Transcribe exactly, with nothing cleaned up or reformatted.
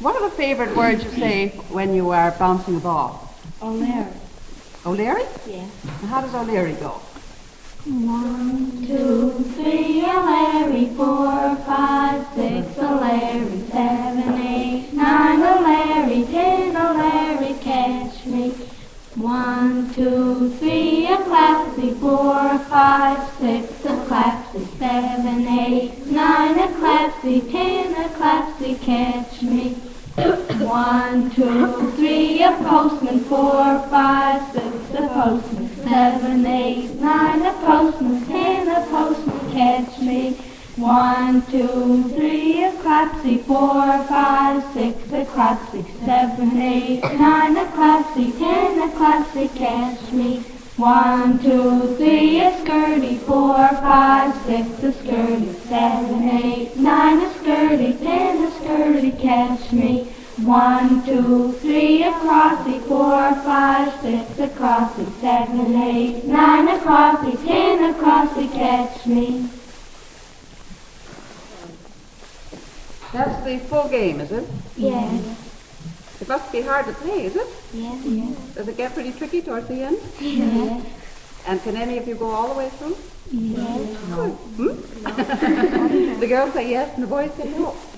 What are the favourite words you say when you are bouncing a ball? O'Leary. O'Leary? Yeah. And how does O'Leary go? One, two, three, O'Leary, four, five, six, O'Leary, seven, eight, nine, O'Leary, ten, O'Leary, catch me. One, two, three, a clapsy, four, five, six, a clapsy, seven, eight, nine, a clapsy, ten, a clapsy, catch me. One, two, three, a postman, four, five, six, a postman, seven, eight, nine, a postman, ten, a postman, catch me. One, two, three, a clapsy, four, five, six, a clapsy, seven, eight, nine, a clapsy, ten, a clapsy, catch me. One, two, three, a skirty, four, five, six, a skirty, seven, eight, nine, a skirty, ten, a skirty, catch me. One, two, three, a crossy, four, five, six, a crossy, seven, eight, nine, a crossy, ten, a crossy, catch me. That's the full game, is it? Yes. It must be hard to play, is it? Yes. Yes. Does it get pretty tricky towards the end? Yes. And can any of you go all the way through? Yes. Good. Hmm? The girls say yes and the boys say no.